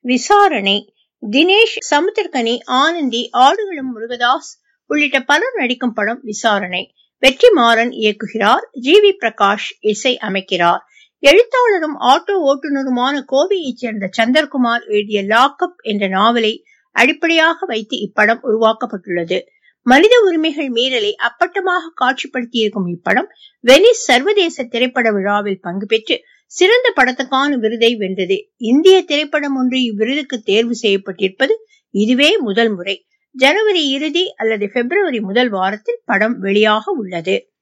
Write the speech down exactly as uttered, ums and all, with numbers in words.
விசாரணை. தினேஷ், சமுத்திரக்கனி, ஆனந்தி, ஆடுகளம் முருகதாஸ் உள்ளிட்ட பலர் நடிக்கும் படம் விசாரணை. வெற்றிமாறன் இயக்குகிறார். ஜி வி பிரகாஷ் இசை அமைக்கிறார். எழுத்தாளரும் ஆட்டோ ஓட்டுநருமான கோவையைச் சேர்ந்த சந்திரகுமார் எழுதிய லாக்அப் என்ற நாவலை அடிப்படையாக வைத்து இப்படம் உருவாக்கப்பட்டுள்ளது. மனித உரிமைகள் மீறலை அப்பட்டமாக காட்சிப்படுத்தியிருக்கும் இப்படம் வெனிஸ் சர்வதேச திரைப்பட விழாவில் பங்கு பெற்று சிறந்த படத்துக்கான விருதை வென்றது. இந்திய திரைப்படம் ஒன்று இவ்விருதுக்கு தேர்வு செய்யப்பட்டிருப்பது இதுவே முதல் முறை. ஜனவரி இறுதி அல்லது பிப்ரவரி முதல் வாரத்தில் படம் வெளியாக உள்ளது.